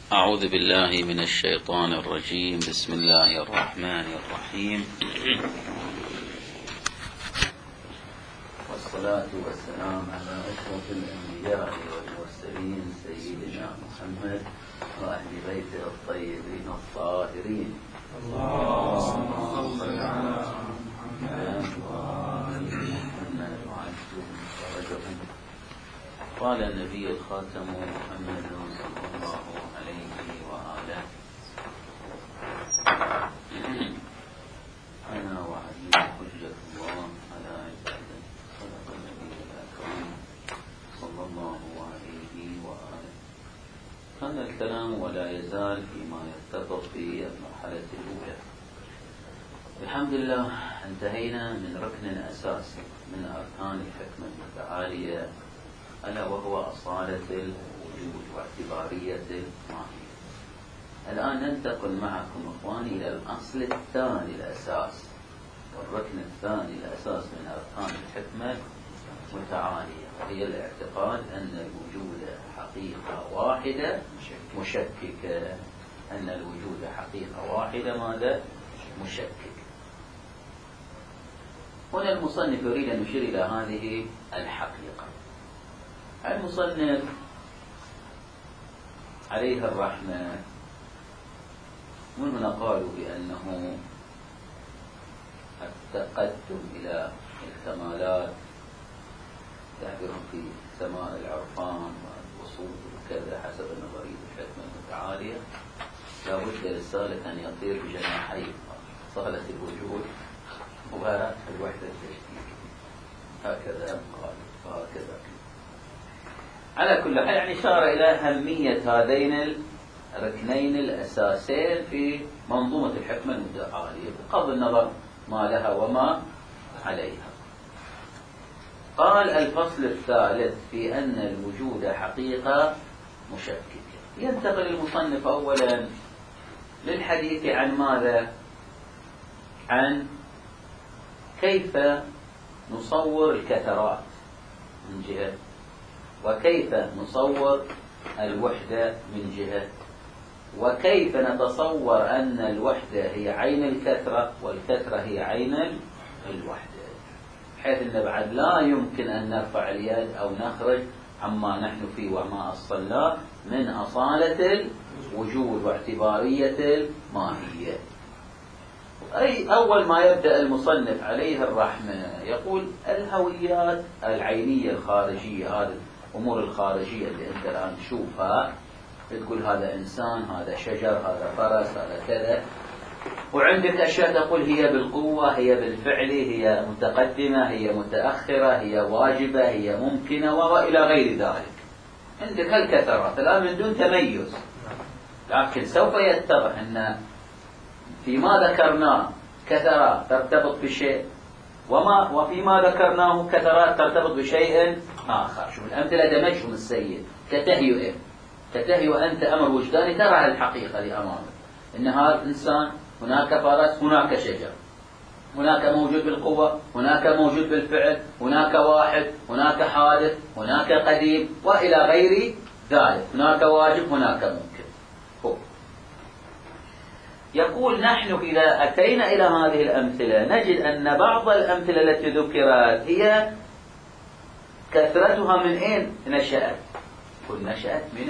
أعوذ بالله من الشيطان الرجيم. بسم الله الرحمن الرحيم. والصلاة والسلام على أشرف الأنبياء والمرسلين سيدنا محمد وأهل بيته الطيبين الطاهرين. اللهم صل على محمد وآل محمد وعجلهم فرجهم. قال النبي الخاتم محمد صلى الله عليه وآله: أنا وعلي حجة الله على عباده. صدق النبي الأكرم صلى الله عليه وآله. هذا الكلام ولا يزال فيما يتفق في المرحلة الأولى. الحمد لله انتهينا من ركن أساسي من أركان الحكمة المتعالية، ألا وهو أصالة الوجود واعتبارية الماهية. الآن ننتقل معكم إخواني إلى الأصل الثاني الأساس والركن الثاني الأساس من أركان الحكمة المتعالية، وهي الاعتقاد أن الوجود حقيقة واحدة مشككة. أن الوجود حقيقة واحدة ماذا؟ مشككة. هنا المصنف يريد أن يشير إلى هذه الحقيقة. المصنف عليه الرحمة من هنا قالوا بأنه التقدم إلى الكمالات تعبيرهم في سماء العرفان والوصول وكذا حسب نظرية الحكمة المتعالية لا بد للسالك أن يطير بجناحيه صالة الوجود والوحدة التشكيلية. هكذا قال وهكذا. على كل حال يعني إشارة إلى أهمية هذين الركنين الأساسين في منظومة الحكمة المتعالية بغض النظر ما لها وما عليها. قال: الفصل الثالث في أن الوجود حقيقة مشككة. ينتقل المصنف أولا للحديث عن ماذا؟ عن كيف نصور الكثرات من جهة، وكيف نصور الوحدة من جهة، وكيف نتصور أن الوحدة هي عين الكثرة والكثرة هي عين الوحدة، حيث أن بعد لا يمكن أن نرفع اليد أو نخرج عما نحن فيه وما أصلناه من أصالة الوجود واعتبارية الماهية. أي أول ما يبدأ المصنف عليه الرحمة يقول الهويات العينية الخارجية، هذه الأمور الخارجية اللي أنت الآن تشوفها تقول هذا إنسان، هذا شجر، هذا فرس، هذا كذا، وعندك أشياء تقول هي بالقوة، هي بالفعل، هي متقدمة، هي متأخرة، هي واجبة، هي ممكنة وإلى غير ذلك. عندك هالكثرات الآن من دون تميز، لكن سوف يتضح أن فيما ذكرناه كثرات ترتبط بشيء، وفيما ذكرناه كثرات ترتبط بشيء آخر. شوف الأمثلة دمجهم السيد كتهيئة. أنت أمر وجداني ترى الحقيقة لأمامك، إن هذا إنسان، هناك فرس، هناك شجر، هناك موجود بالقوة، هناك موجود بالفعل، هناك واحد، هناك حادث، هناك قديم وإلى غير ذلك، هناك واجب، هناك ممكن. يقول نحن إذا أتينا إلى هذه الأمثلة نجد أن بعض الأمثلة التي ذكرت هي كثرتها من أين نشأت؟ نشأت من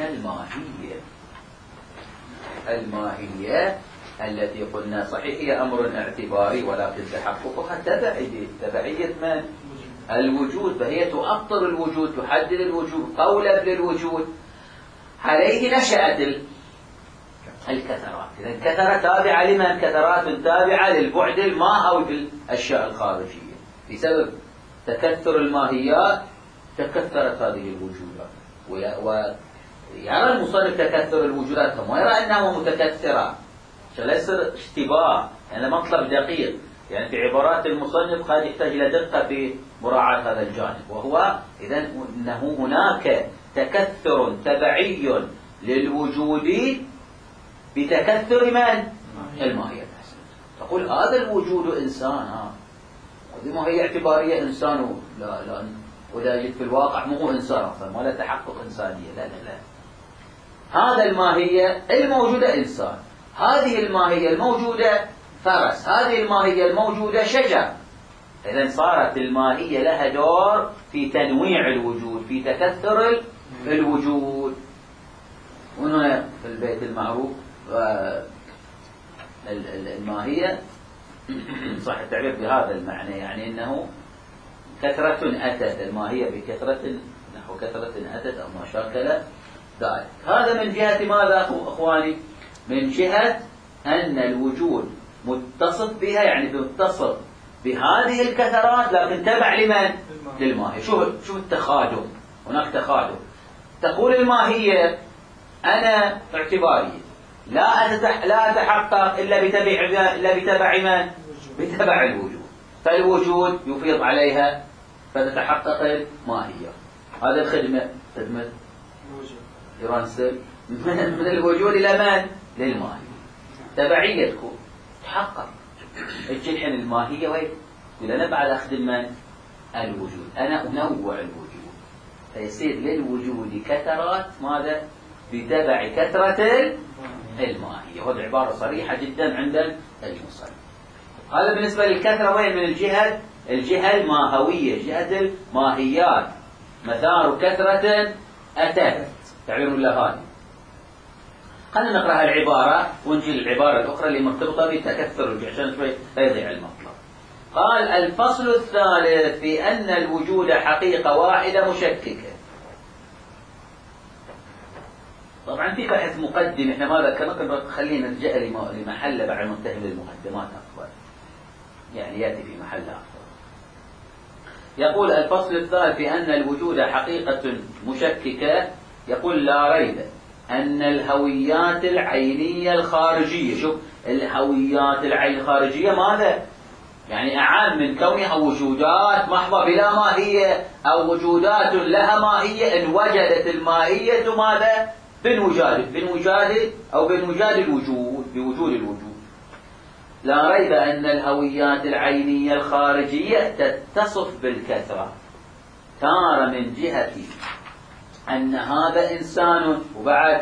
الماهية التي قلنا صحيح هي أمر اعتباري، ولكن تحققها تبعية من؟ الوجود، فهي تؤطر الوجود، تحدد الوجود، قولا للوجود. عليه نشأت الكثرات. إذا الكثرة تابعة لمن؟ كثرات تابعة للبعد الماهوي في الأشياء الخارجية. بسبب تكثر الماهيات تكثرت هذه الوجودات، ويرى المصنف تكثر الوجودات كما يرى أنه متكثرة، عشان لا يصير اشتباه، يعني مطلب دقيق. يعني في عبارات المصنف قد يحتاج إلى دقة في مراعاة هذا الجانب، وهو إذن أنه هناك تكثر تبعي للوجود بتكثر من؟ الماهية. تقول هذا الوجود إنسان، هذه ماهية اعتبارية إنسان، لا ولا يجد في الواقع مو إنسان أصلا ولا تحقق إنسانية. لا هذا الماهية الموجودة إنسان، هذه الماهية الموجودة فرس، هذه الماهية الموجودة شجر. إذن صارت الماهية لها دور في تنويع الوجود، في تكثر الوجود. هنا في البيت المعروف الماهية صح التعبير بهذا المعنى، يعني أنه كثرة أتت، الماهية بكثرة نحو كثرة أتت أو ما شاكل ذلك. هذا من جهة ماذا أخواني؟ من جهة أن الوجود متصف بها، يعني متصف بهذه الكثرات، لكن تبع لمن؟ للماهية. شوف التخادم، هناك تخادم. تقول الماهية أنا اعتبارية لا أتحقق إلا بتبع من؟ بتبع الوجود. فالوجود يفيض عليها فتتحقق الماهية. هذا الخدمة خدمة يرنسل من الوجود إلى من؟ للماهية. تبعية تكون تحقق. الحين الماهية وين؟ يقول أنا بعد أخدم من؟ الوجود، أنا أنوع الوجود، فيصير للوجود كثرات ماذا؟ بتبع كثرة الماهية. وهذه عبارة صريحة جدا عند المصنف. هذا بالنسبة للكثرة وين؟ من الجهة الماهوية، جهة الماهيات. مثار كثرة أتت، تعبير الله هذه. خلينا نقرأ العبارة ونجي للعبارة الأخرى اللي مرتبطة بتكثر عشان شوي لا يضيع المطلب. قال الفصل الثالث في أن الوجود حقيقة واحدة مشككة. طبعا في بحث مقدم، احنا ما ذكرنا، خلينا نرجع لمحل بعد ننتهي للمقدمات أفضل، يعني يأتي في محل أفضل. يقول الفصل الثالث في أن الوجود حقيقة مشككة. يقول لا ريب أن الهويات العينية الخارجية، شوف الهويات العين الخارجية ماذا؟ يعني أعم من كونها وجودات محضة بلا ماهية أو وجودات لها ماهية، إن وجدت الماهية ماذا؟ بانوجاد أو بانوجاد الوجود، بوجود الوجود. لا ريب أن الهويات العينية الخارجية تتصف بالكثرة، تارة من جهة أن هذا إنسان وبعد،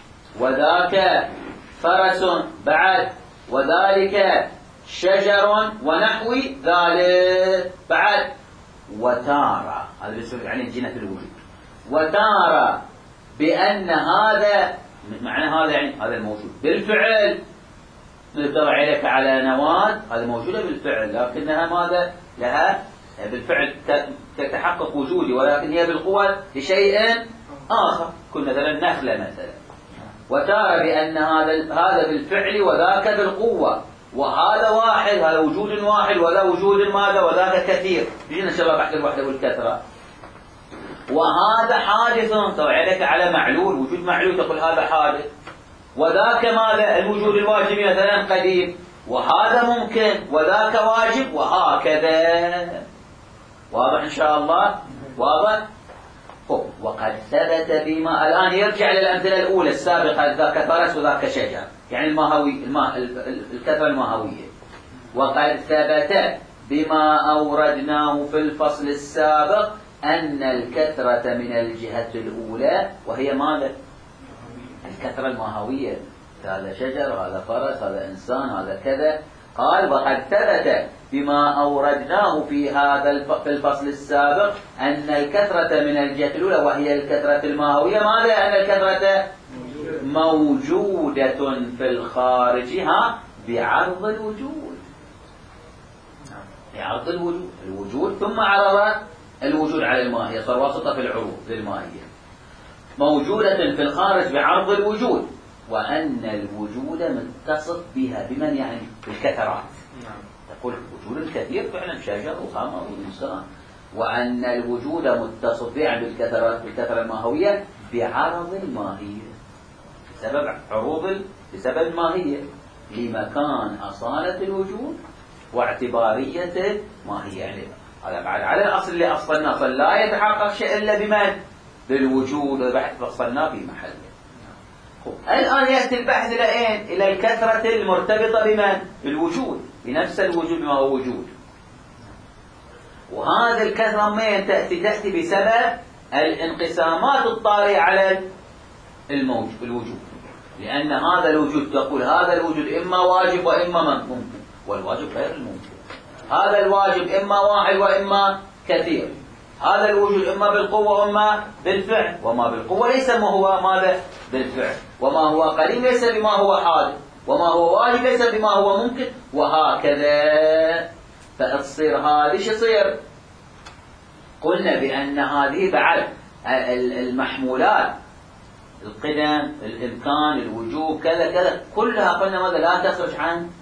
وذاك فرس بعد، وذلك شجر ونحو ذلك بعد. وتارة، هذا يعني جنة الوجود. وتارة بأن هذا معنى هذا، يعني هذا الموجود بالفعل، نقدر عليك على نواة، هذا موجودة بالفعل، لكنها ماذا؟ لها بالفعل تتحقق وجودي، ولكن هي بالقوة لشيء آخر، كن مثلا نخلة مثلا. وتارة بأن هذا بالفعل وذاك بالقوة، وهذا واحد، هذا وجود واحد، وذا وجود ماذا؟ وذاك كثير. يجينا إن شاء الله بحث الوحدة والكثرة. وهذا حادث، طبعا عليك على معلول، وجود معلول تقول هذا حادث. وذاك ماذا؟ الوجود الواجب مثلا قديم، وهذا ممكن، وذاك واجب، وهكذا. واضح إن شاء الله؟ واضح؟ وقد ثبت بما، الآن يرجع للأمثلة الأولى السابقة، ذاك فرس وذاك شجر، يعني الكثرة الماهوية. وقد ثبت بما أوردناه في الفصل السابق أن الكثرة من الجهة الأولى، وهي ماذا؟ الكثرة الماهوية، هذا شجر، هذا فرس، هذا إنسان، هذا كذا. قال وقد ثبت بما أوردناه في الفصل السابق أن الكثرة من الجهة الأولى، وهي الكثرة الماهوية، ماذا؟ أن الكثرة موجودة في الخارج بعرض الوجود، بعرض الوجود ثم عرض الوجود على الماهية، صار واسطة في العروض للماهية، موجودة في الخارج بعرض الوجود، وأن الوجود متصف بها بمن؟ يعني بالكثرات. تقول وجود كثير فعلا، شجر وقمر وإنسان، وأن الوجود متصف بها بالكثرة الماهوية بعرض الماهية، بسبب الماهية، لمكان أصالة الوجود واعتبارية الماهية. يعني هذا بعد على الأصل اللي أصلناه، فلا يتحقق شيء إلا بمن؟ بالوجود. البحث فصلناه في محله. الآن يأتي البحث إلى أين؟ إلى الكثرة المرتبطة بمن؟ بالوجود، بنفس الوجود ما هو وجود. وهذه الكثرة من تأتي بسبب الانقسامات الطارئة الوجود، لأن هذا الوجود تقول هذا الوجود إما واجب وإما ممكن، والواجب غير الممكن. هذا الواجب إما واحد وإما كثير، هذا الوجود إما بالقوة وإما بالفعل، وما بالقوة ليس ما هو ماذا بالفعل، وما هو قليل ليس بما هو حادث، وما هو واجب ليس بما هو ممكن، وهكذا. فتصير هذه شو يصير؟ قلنا بأن هذه بعد المحمولات، القدم، الإمكان، الوجوب، كذا كذا، كلها قلنا ماذا؟ لا تخرج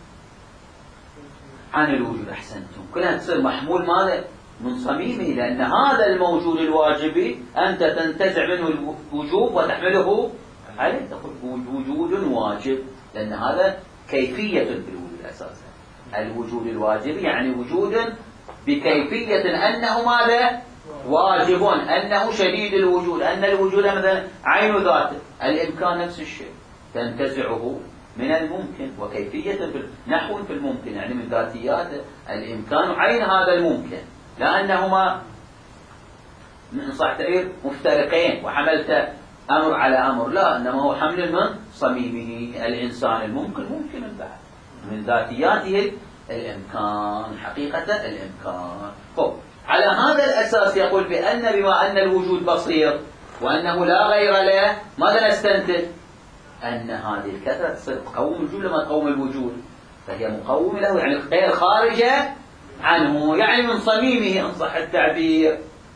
عن الوجود. أحسنتم، كلها تصير محمول ماذا؟ من صميمه، لأن هذا الموجود الواجبي أنت تنتزع منه الوجوب وتحمله عليه، تقول وجود واجب، لأن هذا كيفية في الوجود أساسا. الوجود الواجب يعني وجود بكيفية أنه ماذا؟ واجب، أنه شديد الوجود، أن الوجود مثلا عين ذاته. الإمكان نفس الشيء، تنتزعه من الممكن، وكيفية نحو في الممكن، يعني من ذاتيات الإمكان عين هذا الممكن، لأنهما من صح تعبير مفترقين، وحملت أمر على أمر، لا، إنما هو حمل من صميمه. الإنسان الممكن ممكن بعد من ذاتياته الإمكان، حقيقة الإمكان. على هذا الأساس يقول بأن بما أن الوجود بسيط وأنه لا غير له، ماذا نستنتج؟ أن هذه الكثرة تصير تقوم الوجود لما تقوم الوجود، فهي مقومة له، يعني غير خارجة عنه، يعني من صميمه إن صح التعبير.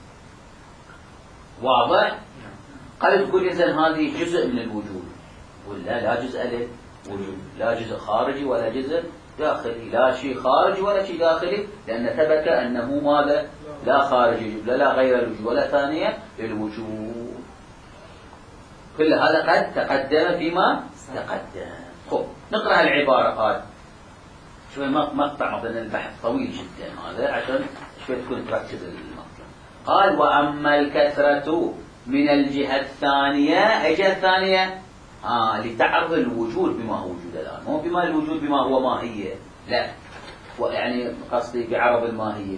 واضح؟ قد تقول إذن هذه جزء من الوجود، ولا لا جزء للوجود، لا جزء خارجي ولا جزء داخلي، لا شيء خارجي ولا شيء داخلي، لأن ثبت أنه ماذا؟ لا خارجي لا غير الوجود ولا ثانية للوجود. كل هذا قد تقدم فيما تقدم. نقرأ العبارة. قال شوي مقطع مثلا، البحث طويل جدا هذا عشان شوي تكون تركز المقطع. قال وأما الكثرة من الجهة الثانية، أي جهة الثانية؟ لتعرض الوجود بما هو وجود الآن، مو بما الوجود بما هو ماهية، لا، يعني قصدي بعرض الماهية،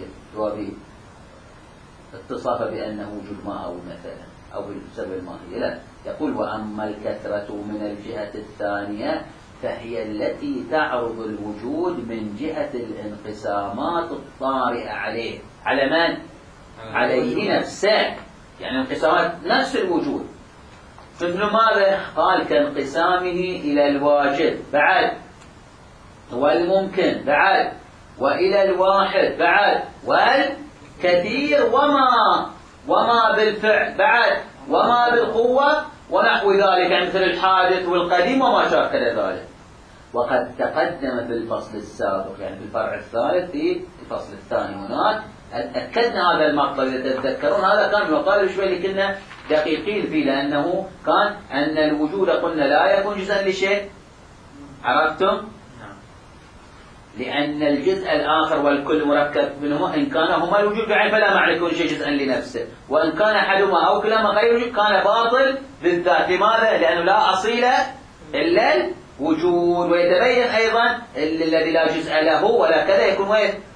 اتصاف بأنه وجود ماء مثلا، أو بسبب الماهية، لا. يقول وأما الكثرة من الجهة الثانية فهي التي تعرض الوجود من جهة الانقسامات الطارئة عليه. على من؟ عليه نفسه، يعني انقسامات نفس الوجود. مثل ماذا؟ قال كانقسامه إلى الواجب بعد، والممكن بعد، وإلى الواحد بعد، والكثير وما بالفعل بعد، وما بالقوة ونحو ذلك، يعني مثل الحادث والقديم وما شاكل ذلك. وقد تقدم في الفصل السابق، يعني في الفرع الثالث في الفصل الثاني هناك أكدنا هذا المقطع. إذا تتذكرون هذا كان يقال شوي لكنا دقيقين فيه، لأنه كان أن الوجود قلنا لا يكون جزءا لشيء، عرفتم؟ لأن الجزء الآخر والكل مركب منهما، إن كان هما الوجود بعين فلا معنى يكون شيء جزءا لنفسه، وإن كان أحدهما أو كلاهما غير وجود كان باطل بالذات. لماذا؟ لأنه لا أصيل إلا الوجود، ويتبين أيضا الذي لا جزء له ولا كذا يكون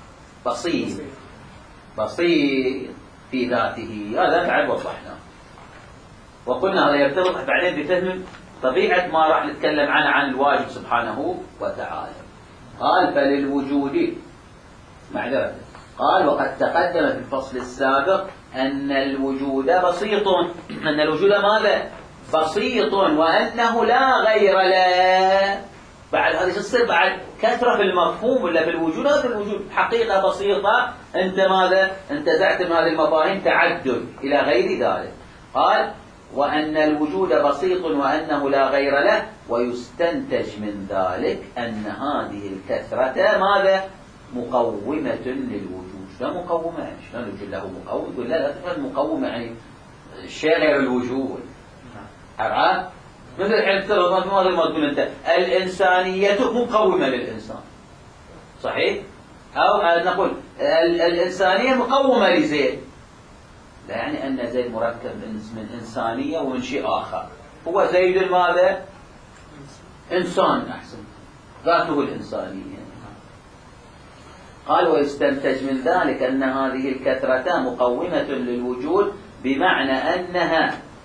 بسيط في ذاته. هذا بعد وضحنا، وقلنا هذا يرتبط بعدين بفهم طبيعة ما راح نتكلم عنه عن الواجب سبحانه وتعالى. قال فللوجود معذرة، قال وقد تقدم في الفصل السابق أن الوجود بسيط، أن الوجود ماذا؟ بسيط، وأنه لا غير له. بعد هذه تصير بعد كثرة في المفهوم ولا في الوجود. هذا الوجود حقيقة بسيطة، أنت ماذا؟ انتزعت من هذه المفاهيم تعدد إلى غير ذلك. قال وأن الوجود بسيط وأنه لا غير له، ويستنتج من ذلك أن هذه الكثرة ماذا؟ مقومة للوجود. لا مقومة يعني شلون الوجود له مقوم؟ يقول لا تفهم مقومة يعني الشيء غير الوجود. عرفت؟ مثل الحين ترى ماذا ما تقول أنت؟ الإنسانية مقومة للإنسان، صحيح؟ أو نقول الإنسانية مقومة لزيد، لا يعني أن زيد مركب من إنسانية ومن شيء آخر. هو زيد ماذا؟ إنسان، أحسن، ذاته الإنسانية. قال ويستنتج من ذلك أن هذه الكثرة مقومة للوجود، بمعنى أنها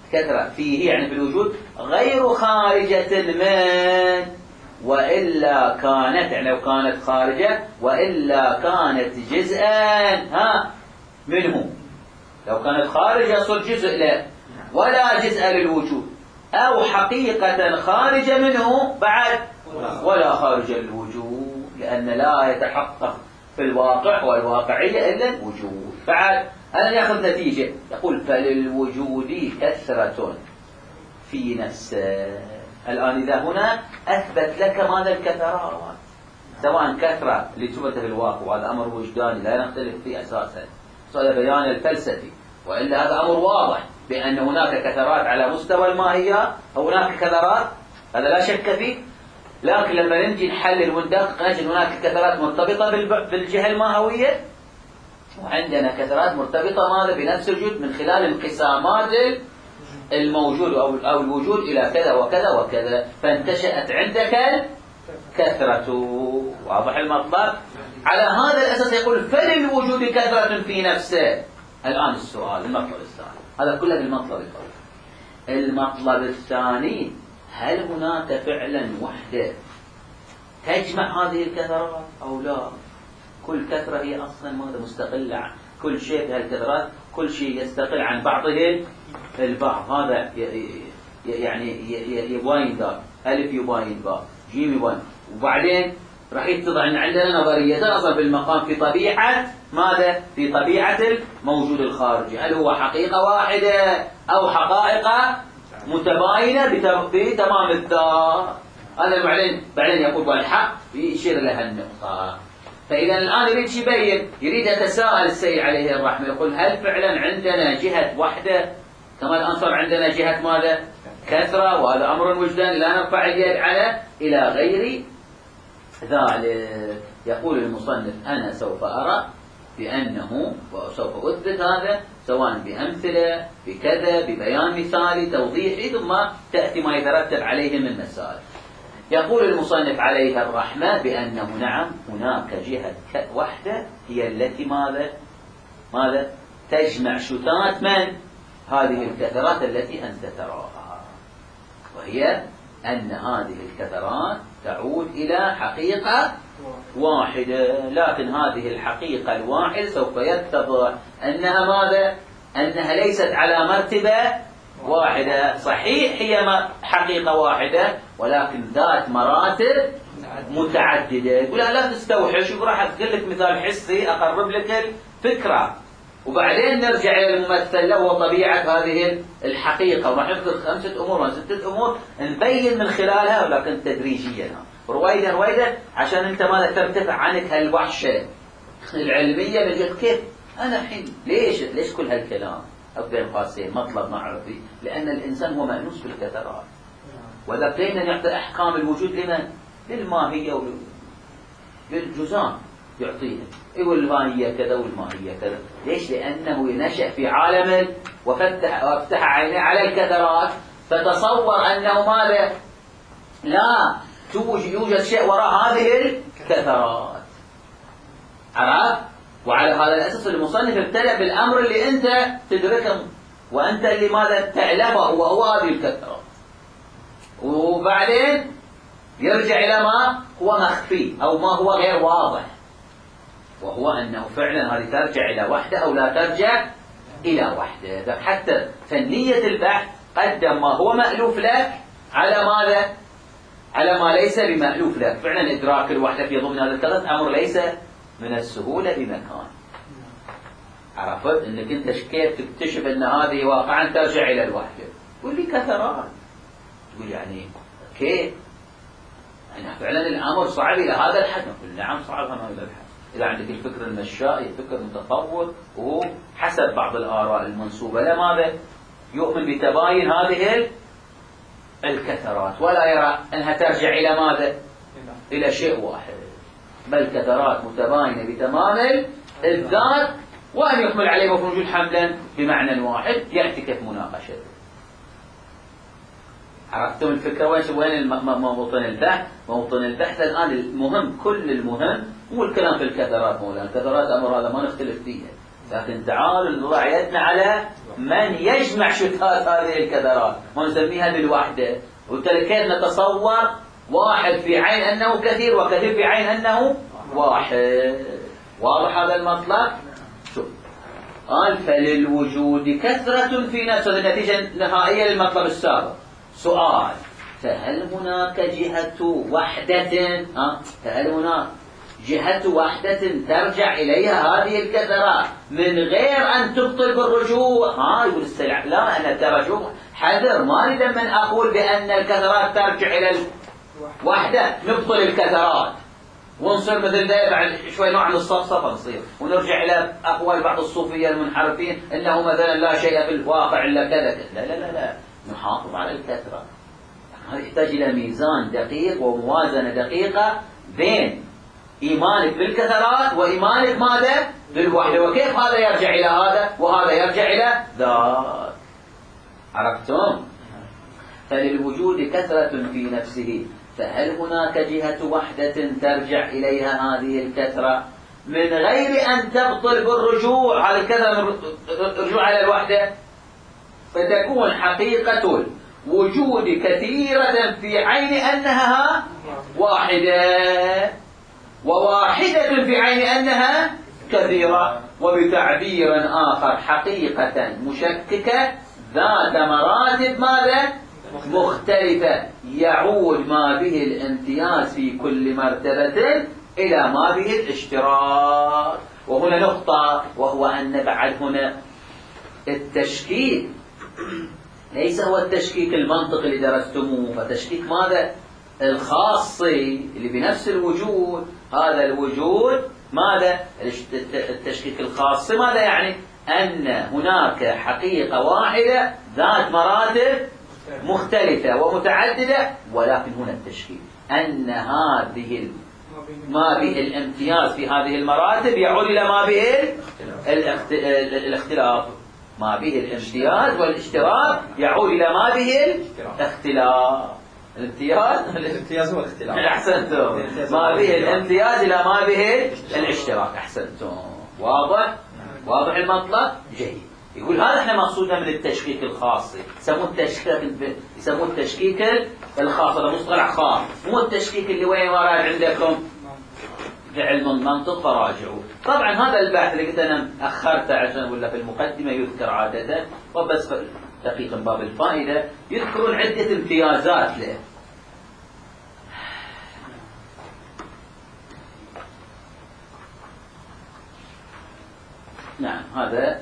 كثرة فيه يعني في الوجود غير خارجة من، وإلا كانت، يعني لو كانت خارجة وإلا كانت جزءا منه. لو كانت خارجة صار جزء له ولا جزء للوجود، أو حقيقة خارجة منه بعد ولا خارج الوجود، لأن لا يتحقق في الواقع والواقعية إلا الوجود. بعد أنا يأخذ نتيجة يقول فللوجود كثرة في نفسه. الآن إذا هنا أثبت لك ماذا الكثرات، سواء كثرة اللي تثبت في الواقع، وهذا أمر وجداني لا نختلف فيه أساسا، هذا بيان الفلسفي، وإلا هذا أمر واضح بأن هناك كثرات على مستوى الماهية، هناك كثرات هذا لا شك فيه. لكن لما نجي نحلل وندقق نجد هناك كثرات مرتبطة بالجهة الماهوية، وعندنا كثرات مرتبطة ماذا بنفس الوجود من خلال انقسامات الموجود أو الوجود إلى كذا وكذا وكذا، فانتشأت عندك الكثرة. واضح المطلب؟ على هذا الأساس يقول فللوجود كثرة في نفسه. الآن السؤال المطلب الثاني، هذا كله بالمطلب الأول. المطلب الثاني، هل هناك فعلا وحدة تجمع هذه الكثرات أو لا؟ كل كثرة هي أصلا ماذا مستقلة عن كل شيء. في الكثرات كل شيء يستقل عن بعضه البعض. هذا يعني يباين ذا، ألف يباين باء، جيم يباين. وبعدين راح يتضح أن عندنا نظرية تنظر بالمقام في طبيعة ماذا؟ في طبيعة الموجود الخارجي، هل هو حقيقة واحدة أو حقائق متباينة بتمام الذات. هذا بعدين يقول والحق يشير لها النقطة. فإذا الآن يريد يبين، يريد يتساءل السيد عليه الرحمة، يقول هل فعلا عندنا جهة وحدة كما الآن صار عندنا جهة ماذا؟ كثرة، وهذا أمر وجداني لا نرفع اليد على إلى غير ذلك. يقول المصنف أنا سوف أرى بأنه، وسوف أثبت هذا سواء بأمثلة بكذا ببيان مثالي توضيحي، ثم تأتي ما يترتب عليه من مسائل. يقول المصنف عليه الرحمة بأنه نعم هناك جهة وحدة هي التي ماذا تجمع شتات من هذه الكثرات التي أنت تراها، وهي أن هذه الكثرات تعود إلى حقيقة واحدة. لكن هذه الحقيقة الواحدة سوف يتضح أنها ماذا؟ أنها ليست على مرتبة واحدة. صحيح هي حقيقة واحدة ولكن ذات مراتب متعددة. يقول لا تستوحش، راح أقول لك مثال حسي أقرب لك الفكرة، وبعدين نرجع إلى الممثل له وطبيعة هذه الحقيقة، وراح نذكر 5 أمور و 6 أمور نبين من خلالها، ولكن تدريجيا رويدا عشان أنت ما ترتفع عنك هالوحشة العلمية من جد. كيف أنا حين ليش كل هالكلام؟ بين قاسين مطلب معرفي، لأن الإنسان هو مأنوس بالكثرات، وإذا بدينا نعطي أحكام الوجود لمن؟ للماهية وللجزام يعطيها، والماهية كذا والماهية كذا. ليش؟ لأنه نشأ في عالم وافتح عينيه على الكثرات، فتصور أنه ماذا؟ لا يوجد شيء وراء هذه الكثرات. عرفت؟ وعلى هذا الأساس المصنف ابتدأ بالأمر اللي أنت تدركه وأنت اللي ماذا تعلمه، وهو هذه الكثرات، وبعدين يرجع إلى ما هو مخفي أو ما هو غير واضح، وهو أنه فعلا هذه ترجع إلى وحدة أو لا ترجع إلى وحدة. حتى فنية البحث قدم ما هو مألوف لك على ماذا؟ على ما ليس بمألوف لك. فعلا إدراك الوحدة في ضمن هذا الكلام أمر ليس من السهولة بمكان. عرفت انك انت كيف تكتشف ان هذه واقعا ترجع الى الوحدة؟ تقول لي كثرات، تقول يعني كيف؟ يعني فعلا الامر صعب الى هذا الحد. نقول نعم صعب الى الحد. اذا عندك الفكر المشائي فكر متطور، وهو حسب بعض الاراء المنسوبة لماذا يؤمن بتباين هذه الكثرات، ولا يرى انها ترجع الى ماذا؟ الى شيء واحد، بل كثرات متباينة بتمام الذات، وأن يحمل عليه مفهوم الوجود حملا بمعنى واحد يأتي كيف مناقشته. عرفتم الفكرة؟ وين موطن البحث؟ موطن البحث الآن المهم، كل المهم مو الكلام في الكثرات. مولانا الكثرات أمر هذا ما نختلف فيه، لكن تعالوا نضع يدنا على من يجمع شتات هذه الكثرات ونسميها بالوحدة، وكيف نتصور واحد في عين أنه كثير وكثير في عين أنه واحد. واضح هذا المطلب؟ شوف قال فللوجود كثرة في نفسه، النتيجة النهائية للمطلب السابق. سؤال: فهل هناك جهة وحدة؟ فهل هناك جهة وحدة ترجع إليها هذه الكثرات من غير أن تبطل بالرجوع؟ يقول السلع لا، أنا ترجع حذر، ما أريد من أقول بأن الكثرات ترجع إلى الوحدة نبطل الكثرات ونصير مثل ذا بعد شوي نوع من الصفصفة نصير، ونرجع إلى أقوال بعض الصوفية المنحرفين أنه مثلا لا شيء في الواقع إلا كذا. لا لا لا لا، نحافظ على الكثرة. هذا يحتاج إلى ميزان دقيق وموازنة دقيقة بين إيمانك بالكثرات وإيمانك ماذا؟ بالوحدة. وكيف هذا يرجع إلى هذا وهذا يرجع إلى ذاك؟ عرفتم؟ فللوجود كثرة في نفسه، فهل هناك جهة وحدة ترجع إليها هذه الكثرة من غير أن تبطل بالرجوع؟ هذه الكثرة الرجوع على الوحدة، فتكون حقيقة وجود كثيرة في عين أنها واحدة، وواحدة في عين أنها كثيرة. وبتعبير آخر حقيقة مشككة ذات مراتب ماذا؟ مختلفة، يعود ما به الامتياز في كل مرتبة إلى ما به الاشتراك. وهنا نقطة، وهو أن بعد هنا التشكيك ليس هو التشكيك المنطقي اللي درستموه، فتشكيك ماذا؟ الخاصي اللي بنفس الوجود. هذا الوجود ماذا؟ التشكيك الخاصي ماذا يعني؟ أن هناك حقيقة واحدة ذات مراتب مختلفة ومتعددة، ولكن هنا التشكيك أن هذه ما به الامتياز في هذه المراتب يعود إلى ما به الاختلاف. ما به الامتياز والاشتراك يعود إلى ما به الاختلاف. الامتياز هو الاختلاف. أحسنتم. ما به الامتياز إلى ما به الاشتراك. أحسنتم. واضح؟ واضح المطلب؟ جيد. يقول هذا احنا مقصودنا من التشكيك الخاصي، يسموه التشكيك الخاص. هذا مصطلح خاص، مو التشكيك اللي وين ورد عندكم في علم المنطق فراجعوا. طبعا هذا البحث اللي قلت انا اخرته عشان ولا في المقدمه يذكر عاده، وبس دقيقا باب الفائده يذكرون عده امتيازات له. نعم هذا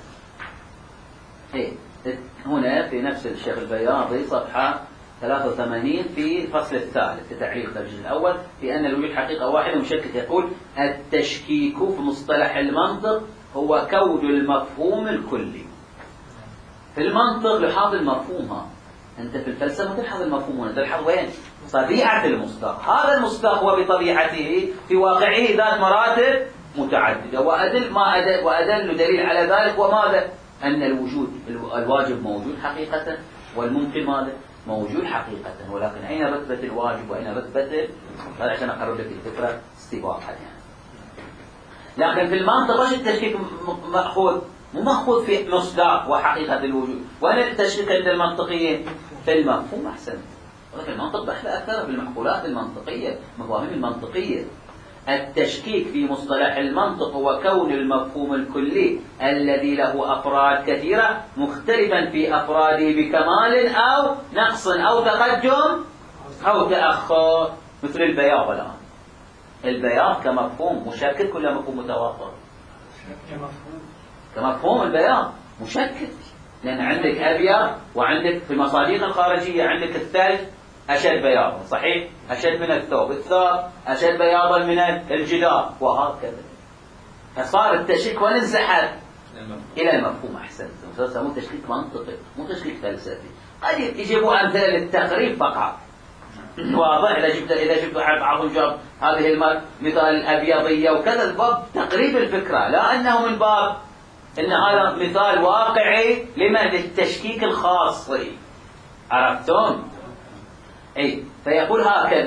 هنا في نفس الشيخ البياضي صفحة 83 في الفصل الثالث في تعريف الجزء الأول في أن الوجود حقيقة واحدة مشكك. يقول التشكيك في مصطلح المنطق هو كون المفهوم الكلي. في المنطق لحاظ المفهوم، أنت في الفلسفة تلحظ المفهوم، هنا تلحظ وين؟ طبيعة المصداق. هذا المصداق هو بطبيعته في واقعه ذات مراتب متعددة، وأدل دليل على ذلك وماذا؟ أن الواجب موجود حقيقة، والممكن ماذا؟ موجود حقيقة، ولكن أين رتبة الواجب وأين رتبة هذا عشان أقرب لك الفكرة استباحا يعني. لكن في المنطق وش التشكيك مأخوذ؟ مو مأخوذ في مصداق وحقيقة الوجود. وأين التشكيك عند المنطقيين؟ في المفهوم. أحسن. ولكن المنطق بحث أكثر في المعقولات المنطقية، المفاهيم المنطقية. التشكيك في مصطلح المنطق هو كون المفهوم الكلي الذي له أفراد كثيرة مختلفا في أفراده بكمال أو نقص أو تقدم أو تأخر. مثل البياض الآن، البياض كمفهوم مشكك ولا مفهوم متوافر؟ كمفهوم البياض مشكك، لأن عندك أبيض وعندك في المصادق الخارجية عندك الثلج أشد بياضا، صحيح؟ أشد من الثوب، الثوب أشد بياضا من الجدار، وهكذا. فصار التشكيك وننسحب إلى المفهوم. أحسنت. مو تشكيك منطقي، مو تشكيك فلسفي. قد يجيبوا أمثلة للتقريب فقط. واضح؟ إذا جبت بعضهم جاب هذه مثال الأبيضية وكذا، الباب تقريب الفكرة، لا أنه من باب إن هذا مثال واقعي لمن؟ للتشكيك الخاصي. عرفتم؟ فيقول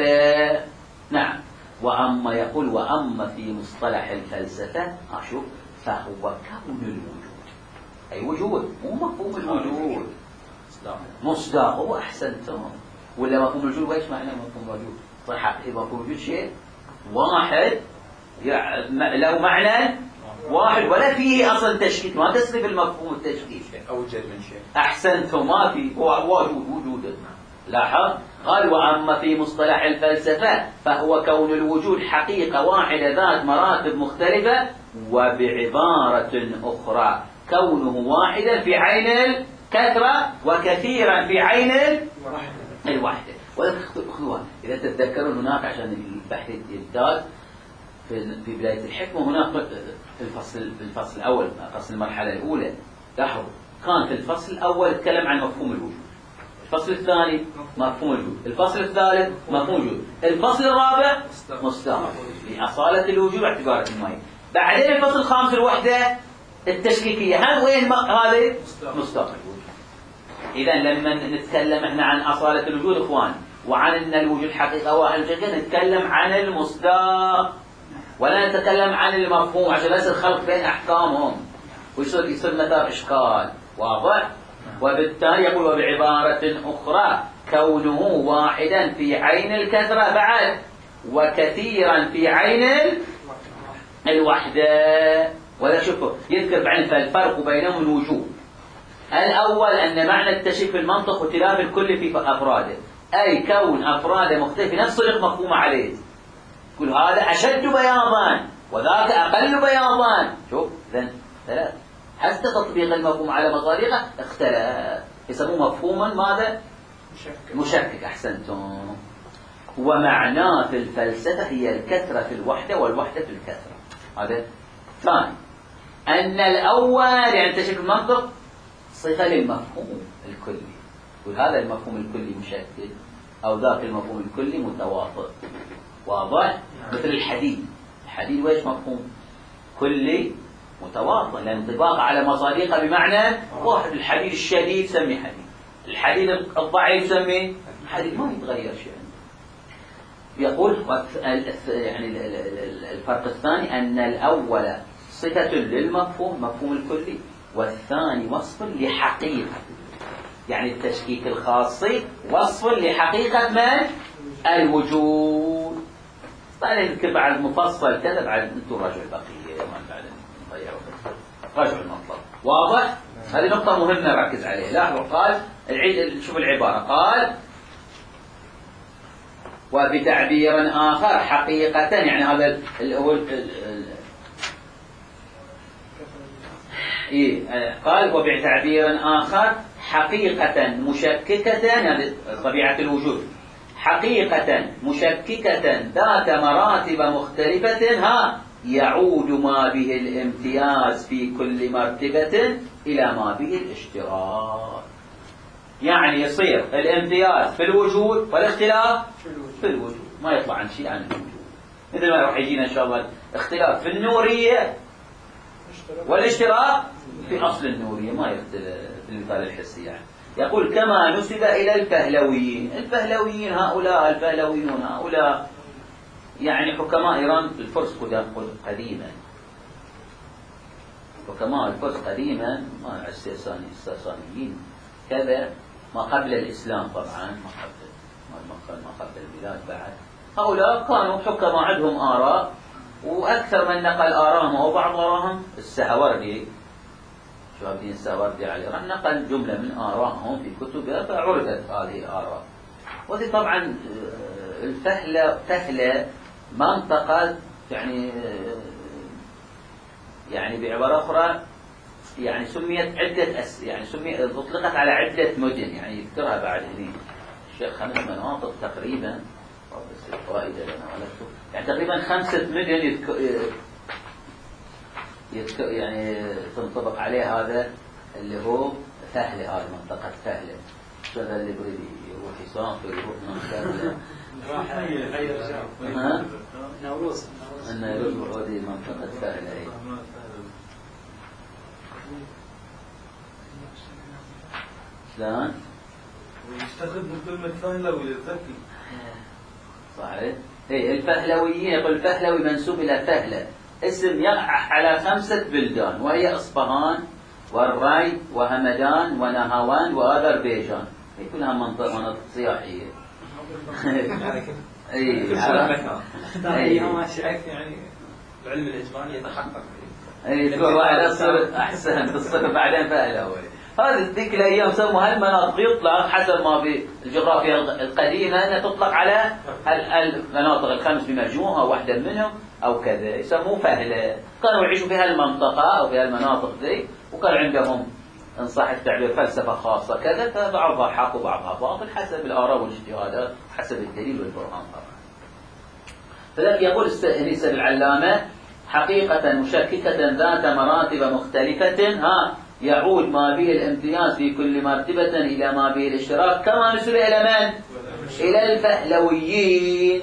هكذا. نعم. وأما يقول وأما في مصطلح الفلسفة، شوف فهو كون الوجود، أي وجود، مو مفهوم الوجود، مصداقه. أحسنتم. ولا مفهوم الوجود وإيش معنى مفهوم الوجود؟ صح، مفهوم الوجود شيء واحد له معنى واحد ولا فيه أصلا تشكيك، ما تسري بالمفهوم التشكيك. أوجد من شيء. أحسنتم، ما في وجود. لاحظ قال: وأما في مصطلح الفلسفة فهو كون الوجود حقيقة واحدة ذات مراتب مختلفة، وبعبارة أخرى كونه واحدا في عين الكثرة وكثيرا في عين الوحدة. وخذوها إذا تتذكرون هناك عشان البحث يزداد في بداية الحكمة، هناك في الفصل الأول، فصل المرحلة الأولى، لاحظوا كان في الفصل الأول يتكلم عن مفهوم الوجود، الفصل الثاني مفهوم الوجود، الفصل الثالث مفهوم الوجود، الفصل الرابع مصداق لأصالة الوجود باعتبار الماء. بعدين الفصل الخامس الوحدة التشكيكية، هل وين هذه؟ مصداق الوجود. إذا لما نتكلم احنا عن أصالة الوجود إخوان، وعن أن الوجود حقيقة واحد، نتكلم عن المصداق ولا نتكلم عن المفهوم، عشان بس الخلط بين أحكامهم ويصير مثار إشكال. واضح؟ وبالتالي يقول: وبعبارة أخرى كونه واحدا في عين الكثرة بعد، وكثيرا في عين الوحدة. ولا شوفوا يذكر بعد الفرق بينهم الوجود. الأول أن معنى التشريك في المنطق واختلاف الكل في أفراده، أي كون أفراده مختلفة نفس الطريق مفهوم عليه. يقول هذا أشد بياضا وذاك أقل بياضا. شوف إذن ثلاث، حتى تطبيق المفهوم على مصادقه اختلف، يسموه مفهوما ماذا؟ مشكك. أحسنتم. ومعناه في الفلسفة هي الكثرة في الوحدة والوحدة في الكثرة. هذا ثاني. أن الأول يعني تشكل المنطق صفة للمفهوم الكلي، يقول هذا المفهوم الكلي مشكل أو ذاك المفهوم الكلي متواطئ. واضح؟ مثل الحديد وإيش مفهوم كلي متواطئ، لأن انطباق على مصادقه بمعنى واحد. الحديد الشديد سمي حديد، الحديد الضعيف سمي حديد، ما يتغير شيء. يقول يعني الفرق الثاني أن الأول صفة للمفهوم مفهوم الكلي، والثاني وصف لحقيقة، يعني التشكيك الخاصي وصف لحقيقة من؟ الوجود. بعدين نذكر بعد مفصل كذا، بعد انتم راجعوا البقية ما بعد نضيع وقت، راجعوا المطلب. واضح؟ هذه نقطة مهمة نركز عليها. لاحظوا قال شوف العبارة، قال: وبتعبير آخر حقيقة، يعني هذا هو قال: وبتعبير آخر حقيقة مشككة، يعني طبيعة الوجود، حقيقة مشككة ذات مراتب مختلفة، يعود ما به الامتياز في كل مرتبة إلى ما به الاشتراك. يعني يصير الامتياز في الوجود والاختلاف في الوجود، ما يطلع عن شيء عن الوجود. مثل ما راح يجينا إن شاء الله اختلاف في النورية والاشتراك في أصل النورية، ما يختلف في المثال الحسي. يعني يقول: كما نسب إلى الفهلويين. الفهلويين هؤلاء الفهلويون هؤلاء يعني حكماء إيران الفرس قديما، حكماء الفرس قديما، ما الساسانيين كذا، ما قبل الإسلام طبعا، ما قبل البلاد بعد. هؤلاء كانوا حكماء عندهم آراء، وأكثر من نقل آراءهم أو بعض آراءهم السهوردي، شهاب الدين السهوردي عليه رحمه، نقل جملة من آرائهم في كتبه فعرضت هذه الآراء. وهذه طبعا الفهلة منطقة، يعني بعبارة أخرى يعني سميت عدة يعني أطلقت على عدة مدن، يعني يذكرها بعد هنا الشيخ 5 مناطق تقريبا، بس الفائدة لنا ولكتب يعني تقريبا 5 مدن يعني تنطبق عليه هذا اللي هو فهلة، هذه منطقة فهلة. هذا اللي يريد يروح يسافر يروح منطقة نوروز أنه يروح هذه منطقة فهلة. شلون؟ ويستخدم كلمة فهلوي للذكي. صحيح. الفهلويين، يقول الفهلوي منسوب إلى فهلة، اسم يقع على 5 بلدان، وهي إصفهان والري وهمدان ونهاوند وأذربيجان. هي كلها مناطق سياحية. اي شايف يعني العلم الاجمالي يتحقق. اي تقول واحد اصير احسن تصير بعدين فاهله. هذه ذيك الايام سموا هالمناطق يطلق حسب ما بالجغرافيا القديمه انها تطلق على المناطق ال5 بمجموعه واحده منهم او كذا، يسموه فهله. كانوا يعيشوا في هالمنطقه او في هالمناطق ذي، وكان عندهم ان صح التعبير فلسفه خاصه كذا، فبعضها حق وبعضها باطل حسب الاراء والاجتهادات، حسب الدليل والبرهان طبعا. فذلك يقول السيد العلامه: حقيقه مشككه ذات مراتب مختلفه، يعود ما به الامتياز في كل مرتبة إلى ما به الاشتراك، كما نسب إلى من؟ إلى الفهلويين.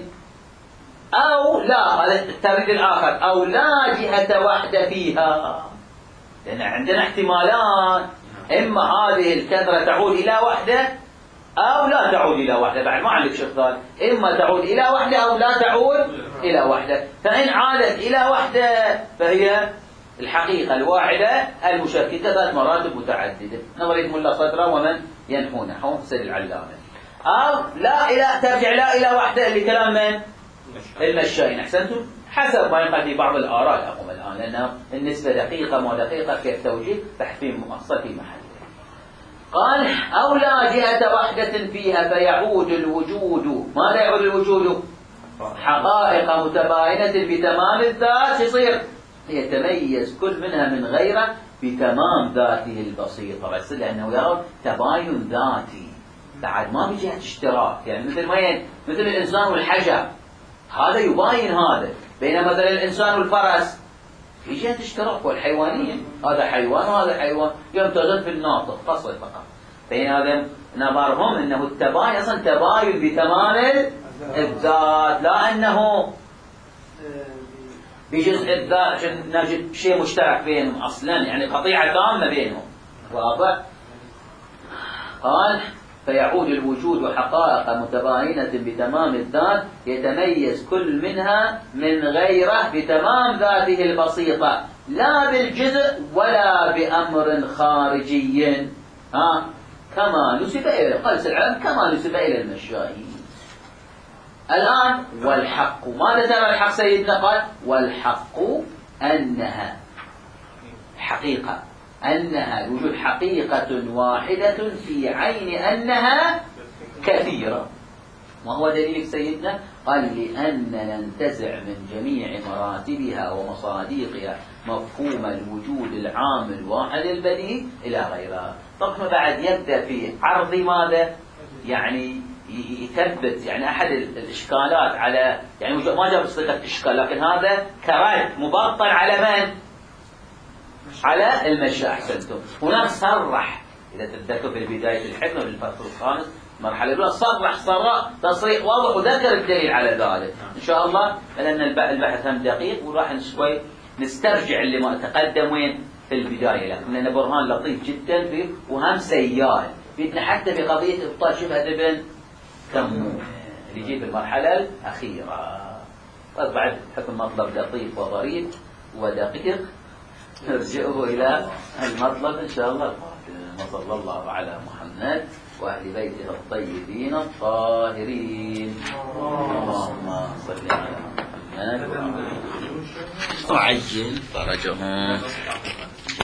أو لا، هذا التعريف الآخر، أو لا جهة واحدة فيها. لأن عندنا احتمالات، إما هذه الكثرة تعود إلى وحدة أو لا تعود إلى وحدة، بعد ما عندك شغال، إما تعود إلى وحدة أو لا تعود إلى وحدة. فإن عادت إلى وحدة فهي الحقيقة الواحدة المشككة ذات مراتب متعددة، نظرية ملا صدرة ومن ينحو نحو سيد العلامة. أو لا إلى ترجع لا إلى وحدة اللي كلام من؟ المشايين. أحسنتم؟ حسب ما ينقل في بعض الآراء لكم الآن، لأن النسبة دقيقة ما دقيقة كيف توجيه تحفيم مؤصل في محله. قال: أو لا جهة وحدة فيها فيعود الوجود. ماذا يعود الوجود؟ حقائق متباينة بتمام الذات، يصير يتميز كل منها من غيره بتمام ذاته البسيطة، بس لأنه يرى تباين ذاتي بعد ما بجهة اشتراك. يعني مثل الإنسان والحجر، هذا يباين هذا، بينما مثلا الإنسان والفرس في جهة اشتراك. والحيوانية، هذا حيوان وهذا حيوان، يمتازون في الناطق فصل فقط. بين هذا نظرهم أنه التباين أصلا تباين بتمام الذات، لا أنه بجزء الذات نجد شيء مشترك بينهم أصلا، يعني قطيعة تامة بينهم. واضح؟ قال: فيعود الوجود وحقائق متباينة بتمام الذات، يتميز كل منها من غيره بتمام ذاته البسيطة، لا بالجزء ولا بأمر خارجي. كما نسب إلى قلس العلم، كما نسب إلى المشايين. الآن والحق، ماذا ترى الحق سيدنا؟ قال: والحق أنها حقيقة، أنها الوجود حقيقة واحدة في عين أنها كثيرة. وهو دليلك سيدنا؟ قال: لأننا ننتزع من جميع مراتبها ومصادقها مفهوم الوجود العام الواحد البديهي إلى غيرها. طبعا بعد يبدأ في عرض ماذا؟ يعني يثبت يعني أحد الإشكالات على، يعني ما جاب صيغة إشكال، لكن هذا كرد مبطل على من؟ على المشاء. أحسنتم. هناك صرح، إذا تتذكر في بداية الحكمة بالفصل الخامس المرحلة الأولى، صرح تصريح واضح وذكر الدليل على ذلك. إن شاء الله لأن البحث هم دقيق، وراح شوي نسترجع اللي ما تقدم وين في البداية، لأن برهان لطيف جدا فيه وهم سيال، بدنا حتى بقضية إبطال شبهة ابن تموم اللي يجي في المرحلة الأخيرة. بعد حكم مطلب لطيف وظريف ودقيق نرجعه إلى المطلب إن شاء الله. وصلى الله على محمد وأهل بيته الطيبين الطاهرين. اللهم صل على محمد وعجل فرجهم.